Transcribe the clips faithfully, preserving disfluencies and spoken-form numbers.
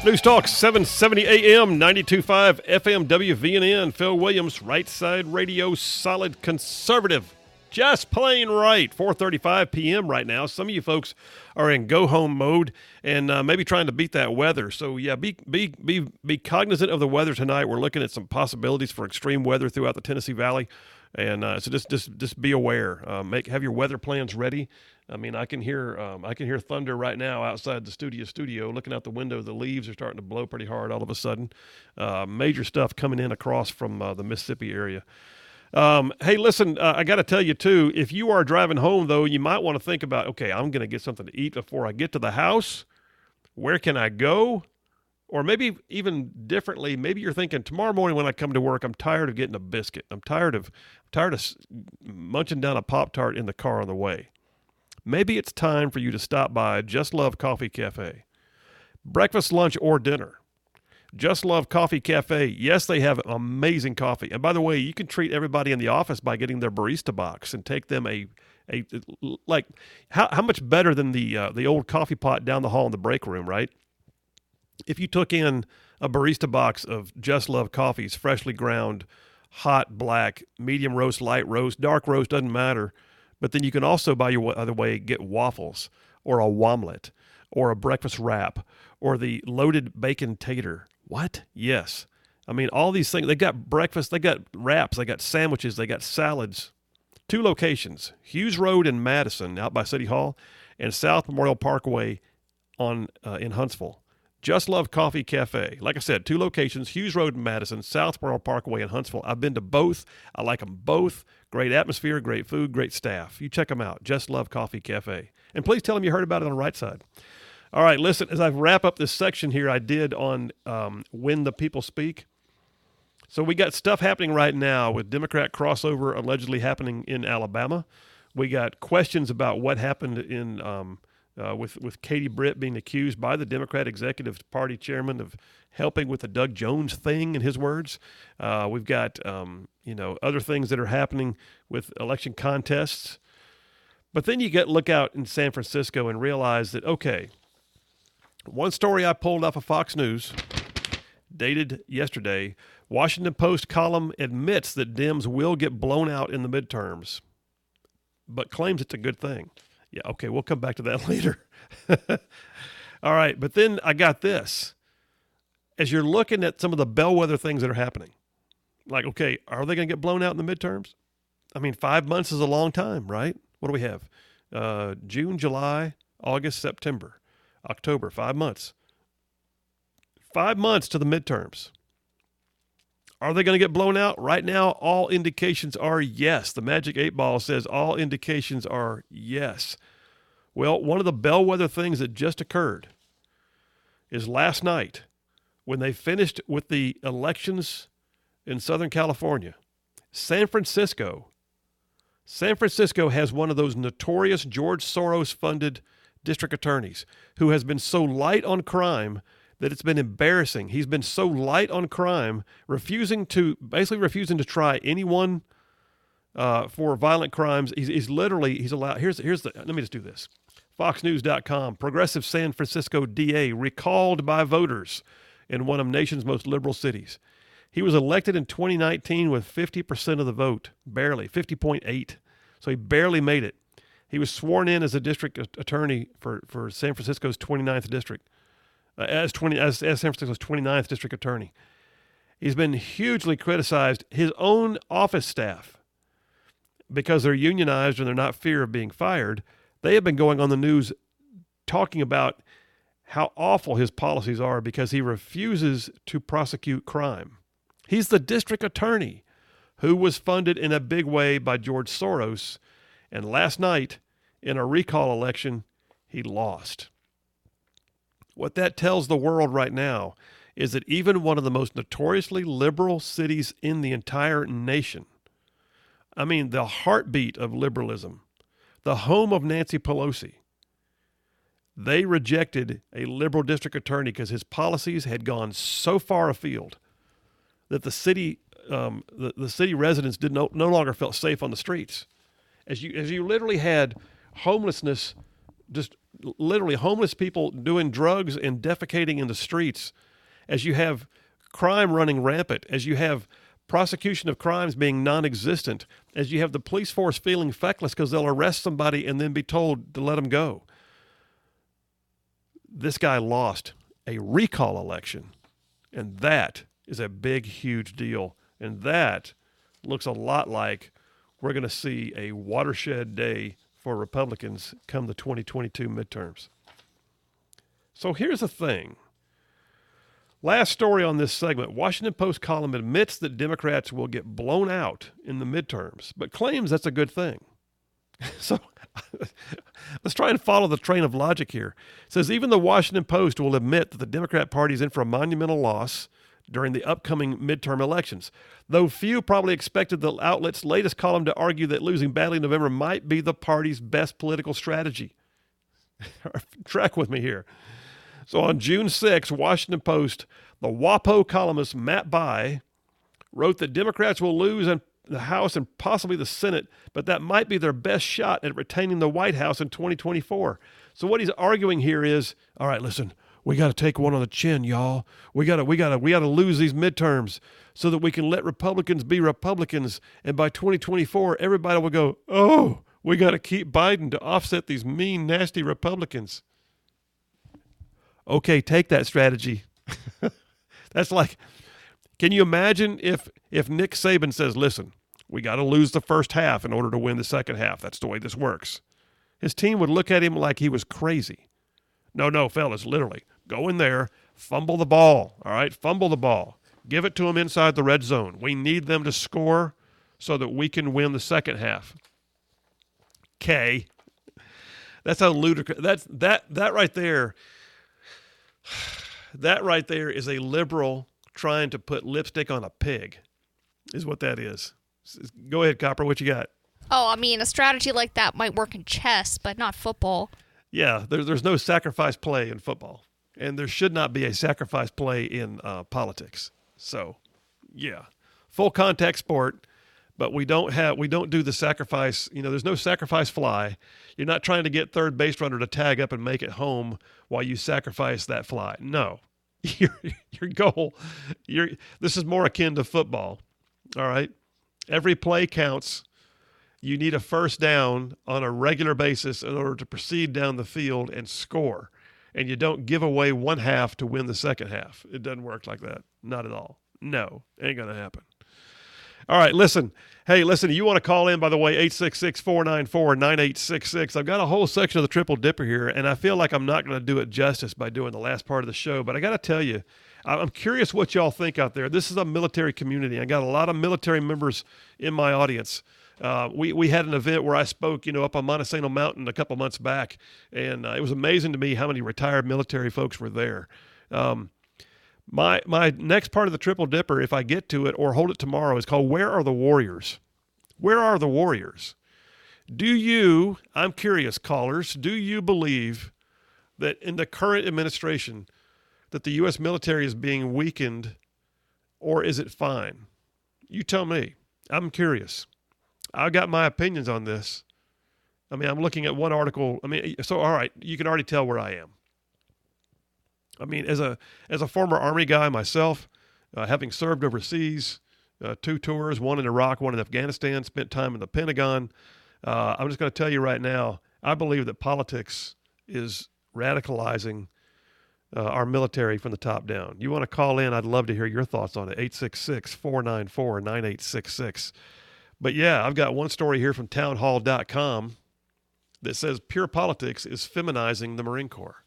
News Talk seven seventy A M, ninety-two point five F M W V N N. Phil Williams, Right Side Radio, solid conservative. Just plain right. four thirty-five p.m. right now. Some of you folks are in go-home mode and uh, maybe trying to beat that weather. So, yeah, be be be be cognizant of the weather tonight. We're looking at some possibilities for extreme weather throughout the Tennessee Valley. And uh, so just just just be aware. Uh, make have your weather plans ready. I mean, I can hear um, I can hear thunder right now outside the studio. Studio, looking out the window, the leaves are starting to blow pretty hard all of a sudden. Uh, major stuff coming in across from uh, the Mississippi area. Um, hey, listen, uh, I got to tell you too. If you are driving home, though, you might want to think about, okay, I'm going to get something to eat before I get to the house. Where can I go? Or maybe even differently, maybe you're thinking tomorrow morning when I come to work, I'm tired of getting a biscuit. I'm tired of I'm tired of munching down a Pop-Tart in the car on the way. Maybe it's time for you to stop by Just Love Coffee Cafe. Breakfast, lunch, or dinner. Just Love Coffee Cafe. Yes, they have amazing coffee. And by the way, you can treat everybody in the office by getting their barista box and take them a a like how how much better than the uh, the old coffee pot down the hall in the break room, right? If you took in a barista box of Just Love coffees, freshly ground, hot, black, medium roast, light roast, dark roast, doesn't matter. But then you can also, by your other way, get waffles or a womlet or a breakfast wrap or the loaded bacon tater. What? Yes. I mean, all these things. They got breakfast, they got wraps, they got sandwiches, they got salads. Two locations, Hughes Road in Madison out by City Hall and South Memorial Parkway on uh, in Huntsville. Just Love Coffee Cafe. Like I said, two locations, Hughes Road in Madison, South Memorial Parkway in Huntsville. I've been to both. I like them both. Great atmosphere, great food, great staff. You check them out, Just Love Coffee Cafe. And please tell them you heard about it on the right side. All right, listen, as I wrap up this section here, I did on um, When the People Speak. So we got stuff happening right now with Democrat crossover allegedly happening in Alabama. We got questions about what happened in um, Uh, with, with Katie Britt being accused by the Democrat Executive Party chairman of helping with the Doug Jones thing, in his words. Uh, we've got, um, you know, other things that are happening with election contests. But then you get look out in San Francisco and realize that, okay, one story I pulled off of Fox News, dated yesterday, Washington Post column admits that Dems will get blown out in the midterms, but claims it's a good thing. Yeah, okay, we'll come back to that later. All right, but then I got this. As you're looking at some of the bellwether things that are happening, like, okay, are they going to get blown out in the midterms? I mean, five months is a long time, right? What do we have? Uh, June, July, August, September, October, five months. Five months to the midterms. Are they going to get blown out? Right now, all indications are yes. The Magic eight Ball says all indications are yes. Well, one of the bellwether things that just occurred is last night when they finished with the elections in Southern California, San Francisco, San Francisco has one of those notorious George Soros-funded district attorneys who has been so light on crime that it's been embarrassing. He's been so light on crime, refusing to, basically refusing to try anyone uh, for violent crimes. He's, he's literally, he's allowed, here's, here's the, let me just do this. Fox News dot com, progressive San Francisco D A recalled by voters in one of the nation's most liberal cities. He was elected in twenty nineteen with fifty percent of the vote, barely, fifty point eight. So he barely made it. He was sworn in as a district attorney for, for San Francisco's twenty-ninth district. Uh, as twenty as, as San Francisco's twenty-ninth district attorney. He's been hugely criticized. His own office staff, because they're unionized and they're not fear of being fired, they have been going on the news talking about how awful his policies are because he refuses to prosecute crime. He's the district attorney who was funded in a big way by George Soros, and last night in a recall election, he lost. What that tells the world right now is that even one of the most notoriously liberal cities in the entire nation, I mean, the heartbeat of liberalism, the home of Nancy Pelosi, they rejected a liberal district attorney because his policies had gone so far afield that the city, um, the, the city residents did no, no longer felt safe on the streets. As you, as you literally had homelessness just literally homeless people doing drugs and defecating in the streets, as you have crime running rampant, as you have prosecution of crimes being non-existent, as you have the police force feeling feckless because they'll arrest somebody and then be told to let them go. This guy lost a recall election, and that is a big, huge deal. And that looks a lot like we're going to see a watershed day for Republicans come the twenty twenty-two midterms. So here's the thing. Last story on this segment, Washington Post column admits that Democrats will get blown out in the midterms, but claims that's a good thing. So let's try and follow the train of logic here. It says even the Washington Post will admit that the Democrat Party is in for a monumental loss during the upcoming midterm elections, though few probably expected the outlet's latest column to argue that losing badly in November might be the party's best political strategy. Track with me here. So on June sixth, Washington Post, the WAPO columnist Matt Bai wrote that Democrats will lose in the House and possibly the Senate, but that might be their best shot at retaining the White House in twenty twenty-four. So what he's arguing here is, all right, listen, we got to take one on the chin, y'all. We got to we got to we got to lose these midterms so that we can let Republicans be Republicans, and by twenty twenty-four everybody will go, "Oh, we got to keep Biden to offset these mean, nasty Republicans." Okay, take that strategy. That's like, can you imagine if if Nick Saban says, listen, we got to lose the first half in order to win the second half. That's the way this works. His team would look at him like he was crazy. No, no, fellas, literally, go in there, fumble the ball, all right? Fumble the ball. Give it to them inside the red zone. We need them to score so that we can win the second half. Okay. That's how ludicrous. That's, that, that right there... That right there is a liberal trying to put lipstick on a pig, is what that is. Go ahead, Copper. What you got? Oh, I mean, a strategy like that might work in chess, but not football. Yeah, there, there's no sacrifice play in football, and there should not be a sacrifice play in uh, politics. So, yeah, full contact sport, but we don't have we don't do the sacrifice. You know, there's no sacrifice fly. You're not trying to get third base runner to tag up and make it home while you sacrifice that fly. No, your your goal. Your this is more akin to football. All right, every play counts. You need a first down on a regular basis in order to proceed down the field and score. And you don't give away one half to win the second half. It doesn't work like that. Not at all. No, ain't going to happen. All right, listen. Hey, listen, you want to call in, by the way, eight six six, four nine four, nine eight six six. I've got a whole section of the Triple Dipper here, and I feel like I'm not going to do it justice by doing the last part of the show. But I got to tell you, I'm curious what y'all think out there. This is a military community. I got a lot of military members in my audience. Uh, we, we had an event where I spoke, you know, up on Montesano Mountain a couple months back, and uh, it was amazing to me how many retired military folks were there. Um, my my next part of the Triple Dipper, if I get to it or hold it tomorrow, is called Where Are the Warriors? Where are the Warriors? Do you, I'm curious, callers, do you believe that in the current administration that the U S military is being weakened, or is it fine? You tell me. I'm curious. I've got my opinions on this. I mean, I'm looking at one article. I mean, so, all right, you can already tell where I am. I mean, as a as a former Army guy myself, uh, having served overseas, uh, two tours, one in Iraq, one in Afghanistan, spent time in the Pentagon, uh, I'm just going to tell you right now, I believe that politics is radicalizing uh, our military from the top down. You want to call in, I'd love to hear your thoughts on it, eight six six, four nine four, nine eight six six. But yeah, I've got one story here from townhall dot com that says pure politics is feminizing the Marine Corps.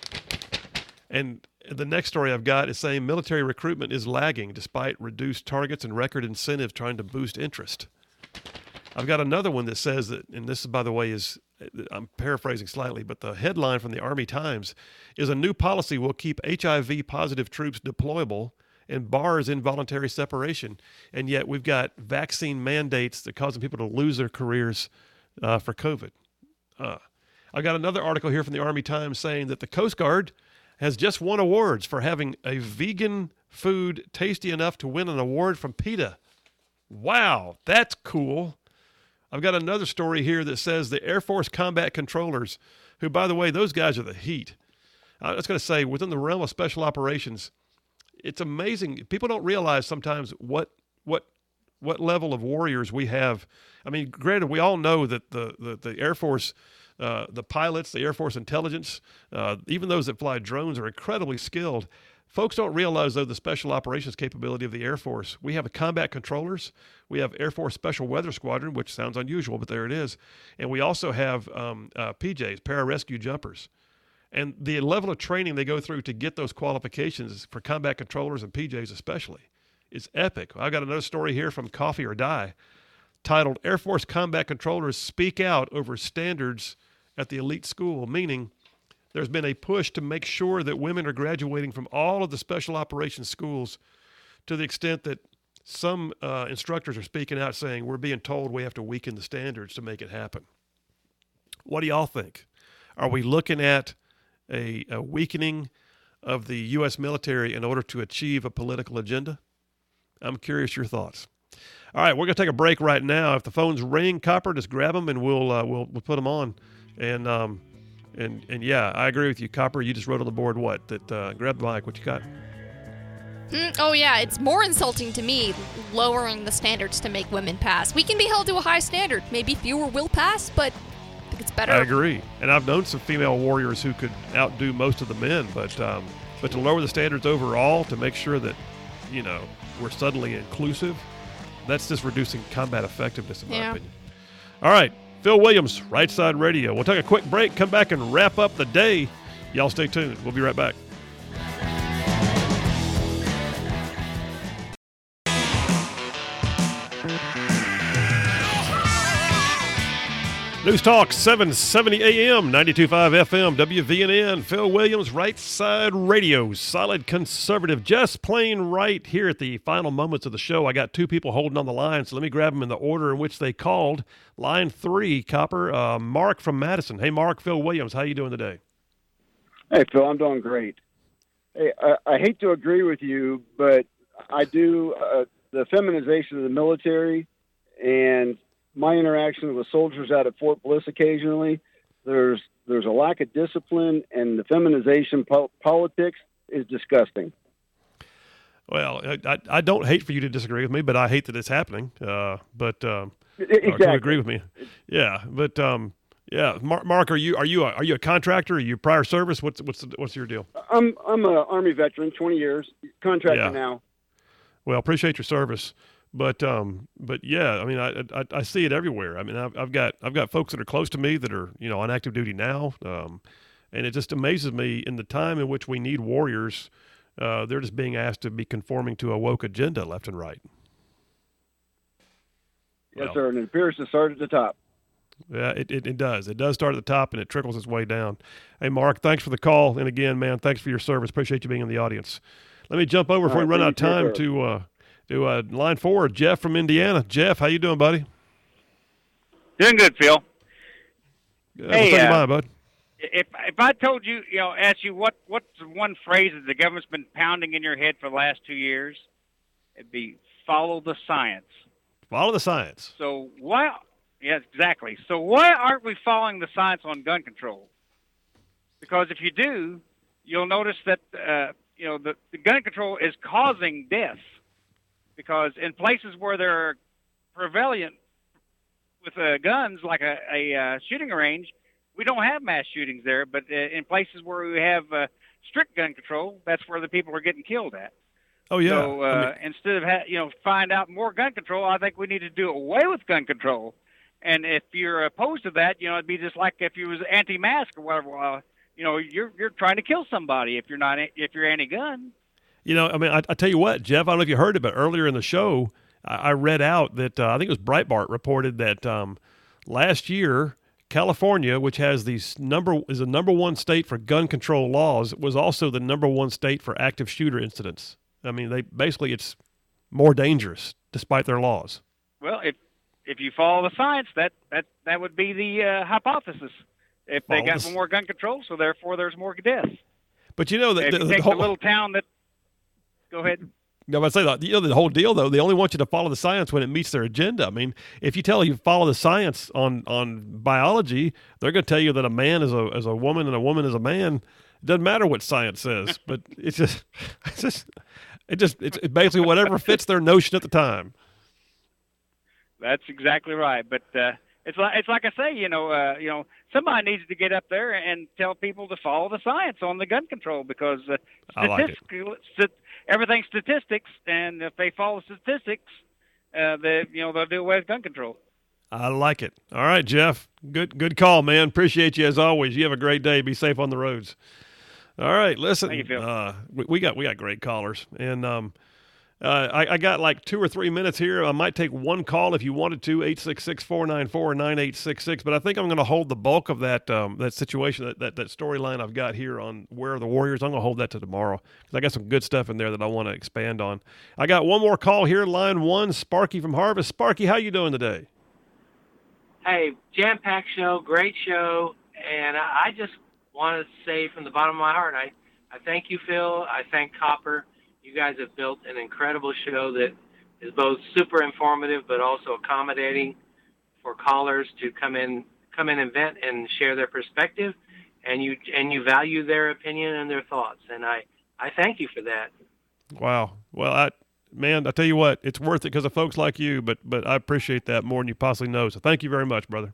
And the next story I've got is saying military recruitment is lagging despite reduced targets and record incentive trying to boost interest. I've got another one that says that, and this, by the way, is, I'm paraphrasing slightly, but the headline from the Army Times is a new policy will keep H I V positive troops deployable and bars involuntary separation. And yet we've got vaccine mandates that causing people to lose their careers uh, for COVID. Uh, I got another article here from the Army Times saying that the Coast Guard has just won awards for having a vegan food tasty enough to win an award from PETA. Wow, that's cool. I've got another story here that says the Air Force combat controllers, who, by the way, those guys are the heat. I was going to say, within the realm of special operations, it's amazing. People don't realize sometimes what what what level of warriors we have. I mean, granted, we all know that the the, the Air Force, uh, the pilots, the Air Force intelligence, uh, even those that fly drones are incredibly skilled. Folks don't realize, though, the special operations capability of the Air Force. We have combat controllers. We have Air Force Special Weather Squadron, which sounds unusual, but there it is. And we also have um, uh, P Js, pararescue jumpers. And the level of training they go through to get those qualifications for combat controllers and P Js especially is epic. I've got another story here from Coffee or Die titled Air Force Combat Controllers Speak Out Over Standards at the Elite School, meaning there's been a push to make sure that women are graduating from all of the special operations schools, to the extent that some uh, instructors are speaking out saying we're being told we have to weaken the standards to make it happen. What do y'all think? Are we looking at a, a weakening of the U S military in order to achieve a political agenda? I'm curious your thoughts. All right, we're going to take a break right now. If the phones ring, Copper, just grab them and we'll uh, we'll we'll put them on. And um, and and yeah, I agree with you, Copper. You just wrote on the board what that uh, grab the mic. What you got? Mm, oh yeah, it's more insulting to me lowering the standards to make women pass. We can be held to a high standard. Maybe fewer will pass, but I think it's better. I agree, and I've known some female warriors who could outdo most of the men, but um, but to lower the standards overall to make sure that, you know, we're suddenly inclusive, that's just reducing combat effectiveness, in my Yeah. opinion. All right, Phil Williams, Right Side Radio. We'll take a quick break, come back and wrap up the day. Y'all stay tuned. We'll be right back. News Talk seven seventy A M, ninety-two point five F M, W V N N. Phil Williams, Right Side Radio, solid conservative, just plain right. Here at the final moments of the show, I got two people holding on the line, so let me grab them in the order in which they called. Line three, Copper, uh, Mark from Madison. Hey, Mark, Phil Williams, how you doing today? Hey, Phil, I'm doing great. Hey, I, I hate to agree with you, but I do uh, the feminization of the military and my interaction with soldiers out at Fort Bliss occasionally, there's there's a lack of discipline, and the feminization po- politics is disgusting. Well, I, I don't hate for you to disagree with me, but I hate that it's happening. Uh, but um, Exactly. or to agree with me, yeah. But um, yeah, Mark, Mark, are you are you a, are you a contractor? Are you prior service? What's what's the, what's your deal? I'm I'm a Army veteran, twenty years, contractor Yeah. now. Well, appreciate your service. But um, but yeah, I mean, I, I I see it everywhere. I mean, I've I've got I've got folks that are close to me that are, you know, on active duty now, um, and it just amazes me in the time in which we need warriors, uh, they're just being asked to be conforming to a woke agenda left and right. Yes, Well, sir, and it appears to start at the top. Yeah, it, it it does. It does start at the top and it trickles its way down. Hey, Mark, thanks for the call, and again, man, thanks for your service. Appreciate you being in the audience. Let me jump over before All we right, run out of thank you, time sir. to uh, to uh, line four, Jeff from Indiana. Jeff, how you doing, buddy? Doing good, Phil. Uh, Hey, what's on your uh, mind, bud? If if I told you, you know, asked you what what's the one phrase that the government's been pounding in your head for the last two years, it'd be follow the science. Follow the science. So why? Yes, exactly. So why aren't we following the science on gun control? Because if you do, you'll notice that uh, you know the, the gun control is causing deaths. Because in places where they're prevalent with uh, guns, like a, a uh, shooting range, we don't have mass shootings there. But uh, in places where we have uh, strict gun control, that's where the people are getting killed at. Oh yeah. So uh, I mean, instead of ha- you know find out more gun control, I think we need to do away with gun control. And if you're opposed to that, you know, it'd be just like if you was anti-mask or whatever. Well, you know, you're you're trying to kill somebody if you're not if you're anti-gun. you know, I mean, I, I tell you what, Jeff. I don't know if you heard it, but earlier in the show, I, I read out that uh, I think it was Breitbart reported that um, last year, California, which has these number is the number one state for gun control laws, was also the number one state for active shooter incidents. I mean, they basically it's more dangerous despite their laws. Well, if if you follow the science, that that that would be the uh, hypothesis. If they Follow got the s- more gun control, so therefore there's more deaths. But you know, the, If the, you the take whole, the little town that, go ahead. Yeah, but I say that, you know, the whole deal though, they only want you to follow the science when it meets their agenda. I mean, if you tell you follow the science on, on biology, they're going to tell you that a man is a is a woman and a woman is a man. It doesn't matter what science says, but it's just, it's just, it just, it's basically whatever fits their notion at the time. That's exactly right. But uh, it's like it's like I say, you know, uh, you know, somebody needs to get up there and tell people to follow the science on the gun control because uh, I like it. st- everything's statistics, and if they follow statistics, uh, they you know they'll do away with gun control. I like it. All right, Jeff. Good good call, man. Appreciate you as always. You have a great day. Be safe on the roads. All right, listen. Thank you, Phil. Uh, we, we got we got great callers, and um, uh, I, I got like two or three minutes here. I might take one call if you wanted to. eight six six, four nine four, nine eight six six. But I think I'm going to hold the bulk of that um, that situation, that that, that storyline I've got here on Where Are the Warriors. I'm going to hold that to tomorrow because I got some good stuff in there that I want to expand on. I got one more call here, line one, Sparky from Harvest. Sparky, how you doing today? Hey, jam-packed show, great show, and I I just want to say from the bottom of my heart, I, I thank you, Phil. I thank Copper. You guys have built an incredible show that is both super informative but also accommodating for callers to come in, come in and vent and share their perspective, and you and you value their opinion and their thoughts, and I, I thank you for that. Wow. Well, I. Man, I tell you what, it's worth it because of folks like you, but but I appreciate that more than you possibly know. So thank you very much, brother.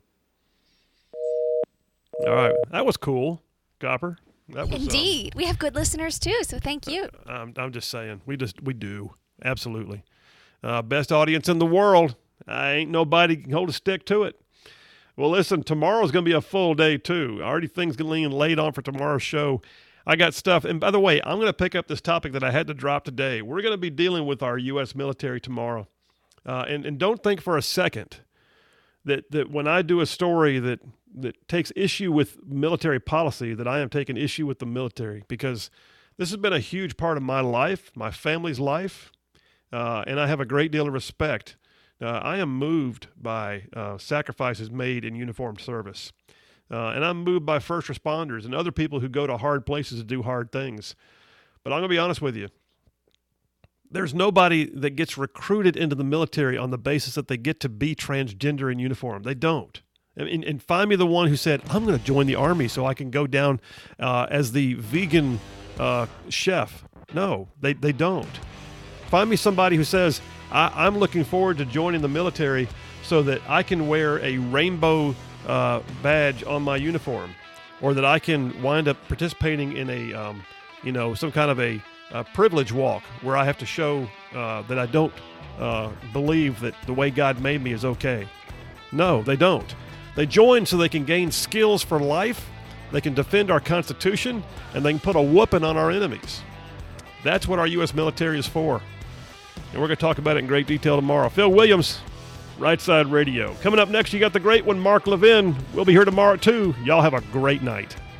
All right. That was cool, Copper. That was, Indeed. Um, we have good listeners, too, so thank you. I'm, I'm just saying. We just we do. Absolutely. Uh, best audience in the world. I ain't nobody can hold a stick to it. Well, listen, tomorrow's going to be a full day, too. Already things getting laid on for tomorrow's show. I got stuff. And by the way, I'm going to pick up this topic that I had to drop today. We're going to be dealing with our U S military tomorrow. Uh, and, and don't think for a second that, that when I do a story that, that takes issue with military policy, that I am taking issue with the military, because this has been a huge part of my life, my family's life, uh, and I have a great deal of respect. Uh, I am moved by uh, sacrifices made in uniformed service. Uh, and I'm moved by first responders and other people who go to hard places to do hard things. But I'm going to be honest with you. There's nobody that gets recruited into the military on the basis that they get to be transgender in uniform. They don't. And, and find me the one who said, I'm going to join the Army so I can go down uh, as the vegan uh, chef. No, they, they don't. Find me somebody who says, I, I'm looking forward to joining the military so that I can wear a rainbow Uh, badge on my uniform, or that I can wind up participating in a, um, you know, some kind of a, a privilege walk where I have to show uh, that I don't uh, believe that the way God made me is okay. No, they don't. They join so they can gain skills for life, they can defend our Constitution, and they can put a whooping on our enemies. That's what our U S military is for. And we're going to talk about it in great detail tomorrow. Phil Williams, Right Side Radio. Coming up next, you got the great one, Mark Levin. We'll be here tomorrow, too. Y'all have a great night.